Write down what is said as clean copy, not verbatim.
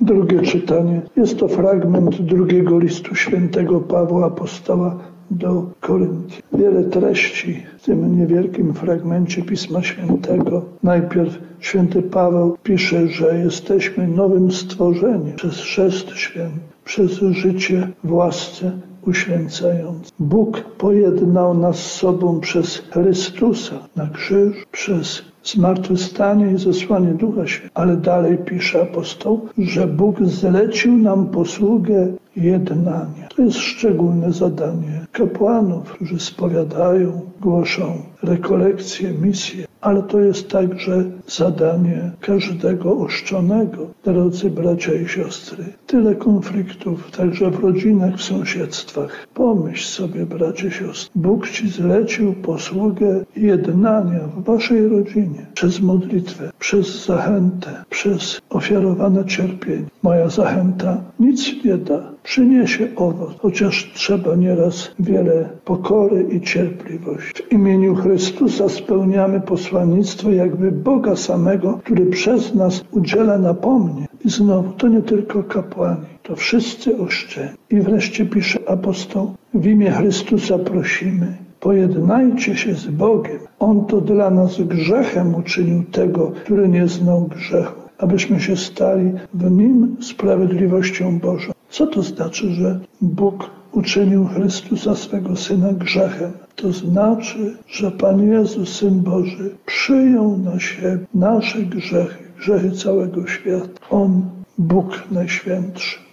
Drugie czytanie. Jest to fragment drugiego listu świętego Pawła Apostoła do Koryntian. Wiele treści w tym niewielkim fragmencie Pisma Świętego. Najpierw święty Paweł pisze, że jesteśmy nowym stworzeniem przez chrzest święty, przez życie w łasce uświęcającej. Bóg pojednał nas z sobą przez Chrystusa na krzyż, przez zmartwychwstanie i zesłanie Ducha Świętego. Ale dalej pisze apostoł, że Bóg zlecił nam posługę jednania. To jest szczególne zadanie kapłanów, którzy spowiadają, głoszą rekolekcje, misje, ale to jest także zadanie każdego ochrzczonego. Drodzy bracia i siostry, tyle konfliktów, także w rodzinach, w sąsiedztwach. Pomyśl sobie, bracie, siostry, Bóg ci zlecił posługę jednania w waszej rodzinie przez modlitwę, przez zachętę, przez ofiarowane cierpienie. Moja zachęta nic nie da, przyniesie owoc, chociaż trzeba nieraz wiele pokory i cierpliwości. W imieniu Chrystusa spełniamy posłannictwo jakby Boga samego, który przez nas udziela napomnień. I znowu, to nie tylko kapłani, to wszyscy ochrzczeni. I wreszcie pisze apostoł, w imię Chrystusa prosimy, pojednajcie się z Bogiem. On to dla nas grzechem uczynił tego, który nie znał grzechu, abyśmy się stali w Nim sprawiedliwością Bożą. Co to znaczy, że Bóg uczynił Chrystusa swego Syna grzechem? To znaczy, że Pan Jezus, Syn Boży, przyjął na siebie nasze grzechy, grzechy całego świata. On, Bóg Najświętszy,